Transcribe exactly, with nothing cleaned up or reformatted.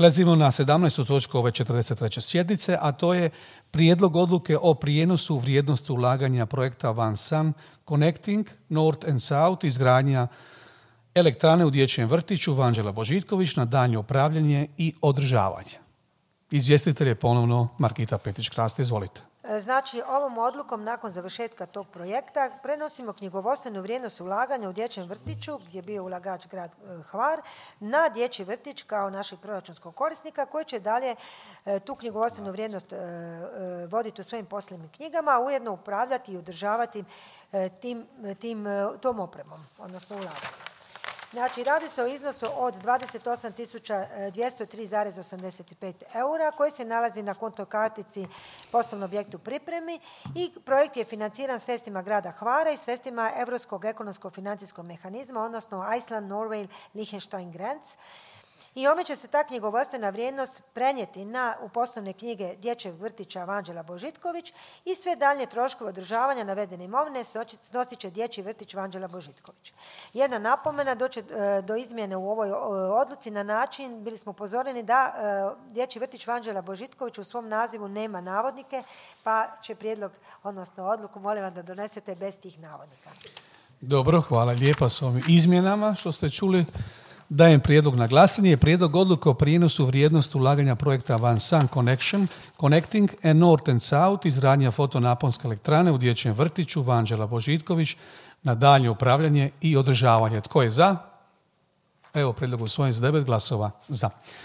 Prelazimo na sedamnaestu točku ove četrdeset treće sjednice, a to je prijedlog odluke o prijenosu vrijednosti ulaganja projekta Van Sun Connecting North and South, izgradnja elektrane u dječjem vrtiću Vanđela Božitković na daljnje upravljanje i održavanje. Izvjestitelj je ponovno Margita Petrić-Kraste, izvolite. Znači, ovom odlukom nakon završetka tog projekta prenosimo knjigovodstvenu vrijednost ulaganja u dječjem vrtiću, gdje je bio ulagač grad Hvar, na dječji vrtić kao našeg proračunskog korisnika koji će dalje tu knjigovodstvenu vrijednost voditi u svojim poslovnim knjigama, a ujedno upravljati i održavati tim, tim, tom opremom, odnosno ulaganjem. Znači, radi se o iznosu od dvadeset osam tisuća dvjesto tri zarez osamdeset pet eura koji se nalazi na kontnoj kartici poslovnog objekta u pripremi i projekt je financiran sredstvima grada Hvara i sredstvima Europskog ekonomskog financijskog mehanizma, odnosno Iceland, Norway, Liechtenstein Grants. I ome će se ta knjigovodstvena vrijednost prenijeti na, u poslovne knjige dječjeg vrtića Vanđela Božitković i sve daljnje troškove održavanja navedene imovine snosit će dječji vrtić Vanđela Božitković. Jedna napomena, doće do izmjene u ovoj odluci na način, bili smo upozoreni da dječji vrtić Vanđela Božitković u svom nazivu nema navodnike, pa će prijedlog, odnosno odluku, molim vas da donesete bez tih navodnika. Dobro, hvala lijepa s ovim izmjenama što ste čuli. Dajem prijedlog na glasanje. Prijedlog odluke o prijenosu vrijednosti ulaganja projekta Van Sun Connection, Connecting and North and South, izgradnja fotonaponske elektrane u dječjem vrtiću Vanđela Božitković na daljnje upravljanje i održavanje. Tko je za? Evo, prijedlog usvojen s devet glasova za.